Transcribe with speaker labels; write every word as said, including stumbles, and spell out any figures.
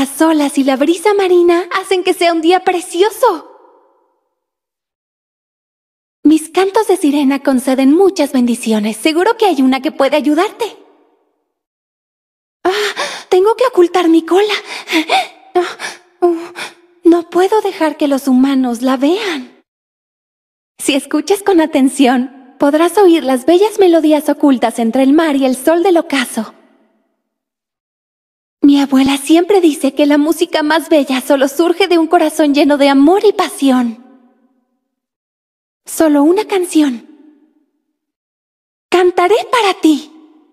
Speaker 1: Las olas y la brisa marina hacen que sea un día precioso. Mis cantos de sirena conceden muchas bendiciones. Seguro que hay una que puede ayudarte. Ah, tengo que ocultar mi cola. No puedo dejar que los humanos la vean. Si escuchas con atención, podrás oír las bellas melodías ocultas entre el mar y el sol del ocaso. Mi abuela siempre dice que la música más bella solo surge de un corazón lleno de amor y pasión. Solo una canción. Cantaré para ti.